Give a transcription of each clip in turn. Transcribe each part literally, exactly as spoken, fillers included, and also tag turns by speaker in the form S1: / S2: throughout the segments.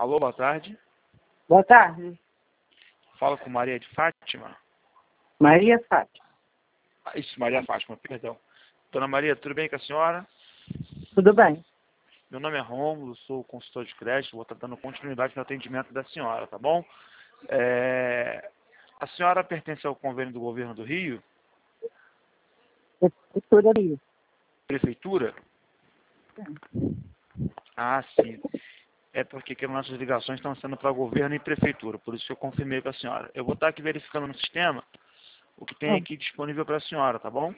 S1: Alô, boa tarde.
S2: Boa tarde.
S1: Fala com Maria de Fátima.
S2: Maria Fátima.
S1: Ah, isso, Maria Fátima, perdão. Dona Maria, tudo bem com a senhora?
S2: Tudo bem?
S1: Meu nome é Rômulo, sou consultor de crédito, vou estar dando continuidade no atendimento da senhora, tá bom? É... A senhora pertence ao convênio do Governo do Rio?
S2: Prefeitura Rio.
S1: Prefeitura?
S2: Sim.
S1: Ah, sim. É porque que nossas ligações estão sendo para governo e prefeitura, por isso que eu confirmei com a senhora. Eu vou estar aqui verificando no sistema o que tem aqui disponível para a senhora, tá bom?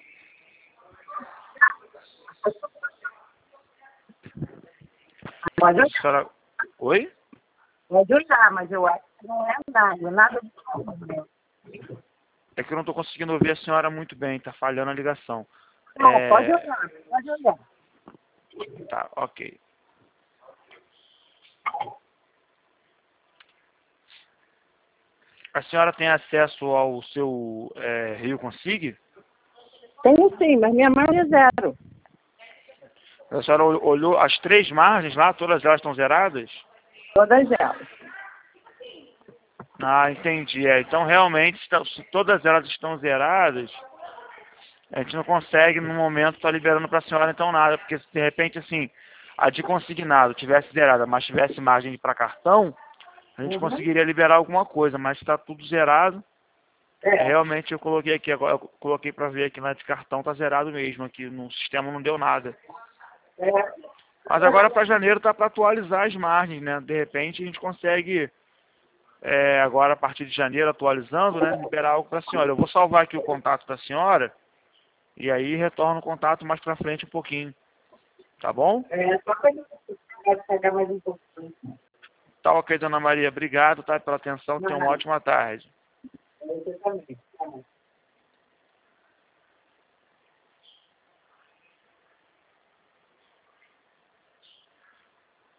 S2: Pode
S1: A
S2: olhar,
S1: senhora... Oi?
S2: pode olhar, mas eu acho que não é nada, nada de problema.
S1: É que eu não estou conseguindo ouvir a senhora muito bem, está falhando a ligação.
S2: Não,
S1: É...
S2: pode olhar, pode olhar.
S1: Tá, ok. A senhora tem acesso ao seu é, Rio Consig?
S2: Tenho sim, mas minha margem é zero.
S1: A senhora olhou as três margens lá, todas elas estão zeradas?
S2: Todas elas.
S1: Ah, entendi. É, então, realmente, se todas elas estão zeradas, a gente não consegue, no momento, estar liberando para a senhora, então, nada. Porque, se de repente, assim, a de consignado tivesse zerada, mas tivesse margem para cartão, a gente
S2: Uhum.
S1: conseguiria liberar alguma coisa. Mas está tudo zerado.
S2: É.
S1: Realmente, eu coloquei aqui, agora eu coloquei para ver aqui na de cartão, está zerado mesmo. Aqui no sistema não deu nada.
S2: É.
S1: Mas agora, para janeiro, está para atualizar as margens, né? De repente, a gente consegue... É, agora a partir de janeiro, atualizando, né, liberar algo para a senhora. Eu vou salvar aqui o contato da senhora e aí retorno o contato mais para frente um pouquinho. Tá bom?
S2: É, só para pode pegar mais um pouquinho.
S1: Tá ok, dona Maria. Obrigado, tá, pela atenção. Tenha uma ótima tarde.
S2: Você também. Tá bom.